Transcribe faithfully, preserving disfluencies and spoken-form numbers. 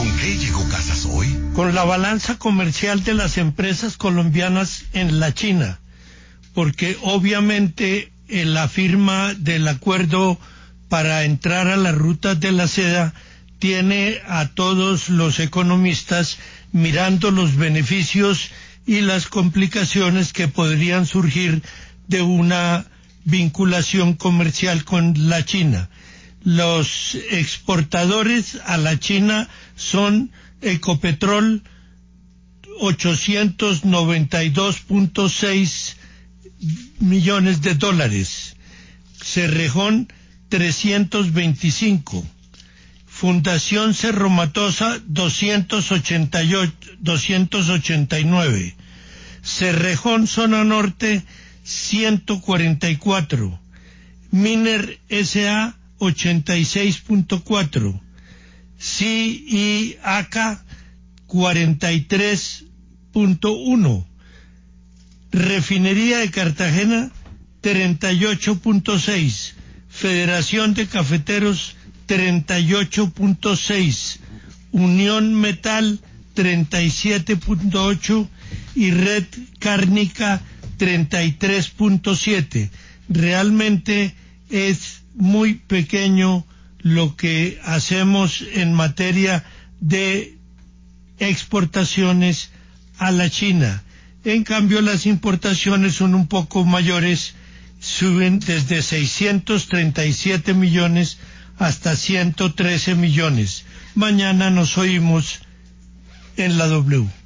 ¿Con qué llegó Casas hoy? Con la balanza comercial de las empresas colombianas en la China, porque obviamente eh, la firma del acuerdo para entrar a las rutas de la seda tiene a todos los economistas mirando los beneficios y las complicaciones que podrían surgir de una vinculación comercial con la China. Los exportadores a la China son Ecopetrol, ochocientos noventa y dos punto seis millones de dólares, Cerrejón, trescientos veinticinco, Fundación Cerro Matosa, doscientos ochenta y nueve, Cerrejón Zona Norte, ciento cuarenta y cuatro, Miner S A, ochenta y seis punto cuatro, C I A C A, cuarenta y tres punto uno, Refinería de Cartagena, treinta y ocho punto seis, Federación de Cafeteros, treinta y ocho punto seis, Unión Metal, treinta y siete punto ocho y Red Cárnica, treinta y tres punto siete. Realmente es muy pequeño lo que hacemos en materia de exportaciones a la China. En cambio, las importaciones son un poco mayores, suben desde seiscientos treinta y siete millones hasta ciento trece millones. Mañana nos oímos en la W.